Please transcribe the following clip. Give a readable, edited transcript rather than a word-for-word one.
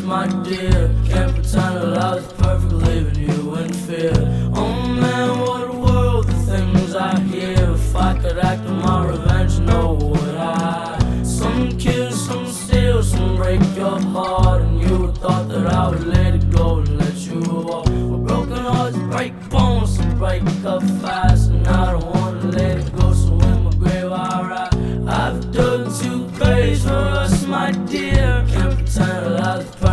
my dear. Can't pretend that I was perfect, leaving you in fear.